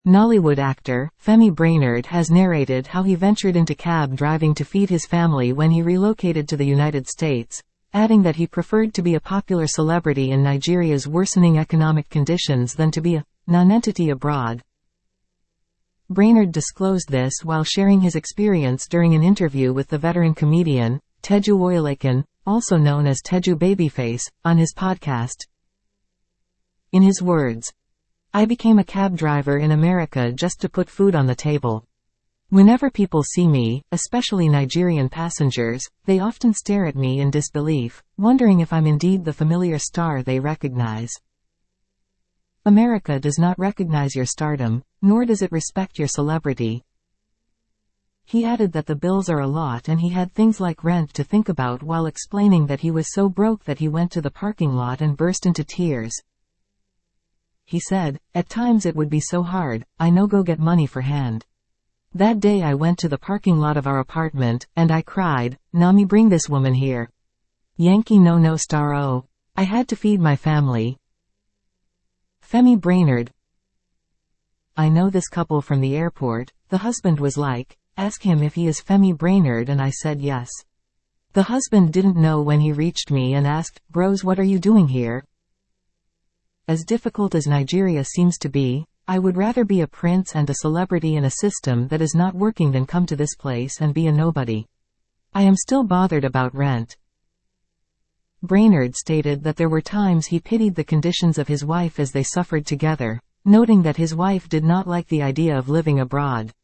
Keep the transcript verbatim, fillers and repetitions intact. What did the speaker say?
Nollywood actor, Femi Brainerd has narrated how he ventured into cab driving to feed his family when he relocated to the United States, adding that he preferred to be a popular celebrity in Nigeria's worsening economic conditions than to be a nonentity abroad. Brainerd disclosed this while sharing his experience during an interview with the veteran comedian, Teju Oyelekan, also known as Teju Babyface, on his podcast. In his words, "I became a cab driver in America just to put food on the table. Whenever people see me, especially Nigerian passengers, they often stare at me in disbelief, wondering if I'm indeed the familiar star they recognize. America does not recognize your stardom, nor does it respect your celebrity." He added that the bills are a lot and he had things like rent to think about while explaining that he was so broke that he went to the parking lot and burst into tears. He said, "At times it would be so hard, I no go get money for hand. That day I went to the parking lot of our apartment, and I cried, 'Nami, bring this woman here. Yankee no no star oh. I had to feed my family.'" Femi Brainerd. "I know this couple from the airport. The husband was like, 'Ask him if he is Femi Brainerd,' and I said yes. The husband didn't know when he reached me and asked, 'Bros, what are you doing here?' As difficult as Nigeria seems to be, I would rather be a prince and a celebrity in a system that is not working than come to this place and be a nobody. I am still bothered about rent." Brainerd stated that there were times he pitied the conditions of his wife as they suffered together, noting that his wife did not like the idea of living abroad.